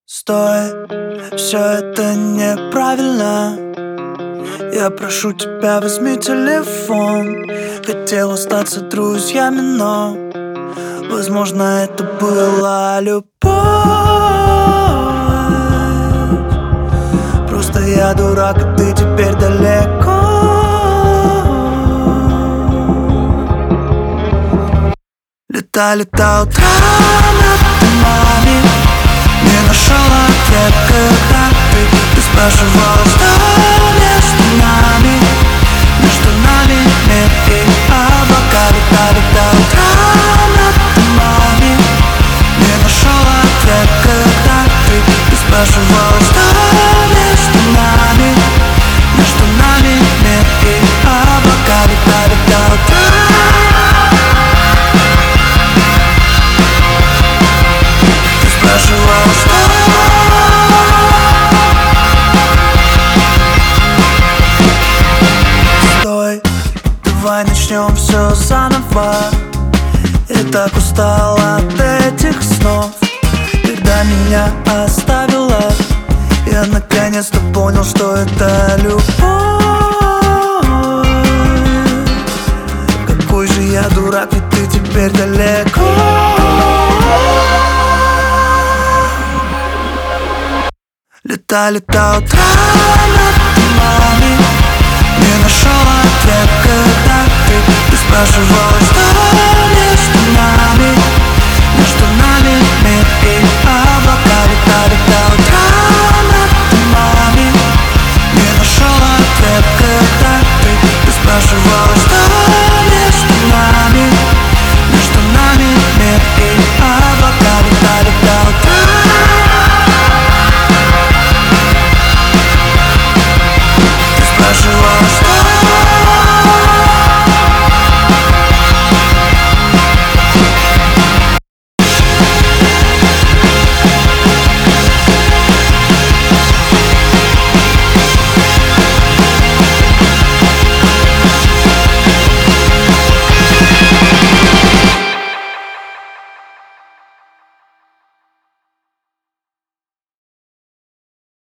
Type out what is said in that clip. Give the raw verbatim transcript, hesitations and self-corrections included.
Стой, все это неправильно. Я прошу тебя, возьми телефон. Хотел остаться друзьями, но возможно, это была любовь. Просто я дурак, и ты теперь далеко. Лета-лета утра над домами, не нашел ответ, когда ты, ты спрашивал, что между нами, между нами мир и облака. Лета-лета утра над домами, не нашел ответ, когда ты, ты спрашивал, что между нами, между нами мир и облака. Лета-лета утра. Спрашивал, что Стой, давай начнем все заново. Я так устал от этих снов. Когда меня оставила, я наконец-то понял, что это любовь. Какой же я дурак, ведь ты теперь далеко. Лета-лета утра над домами, не нашел ответ, когда ты, ты спрашивал, что между нами, между нами мир и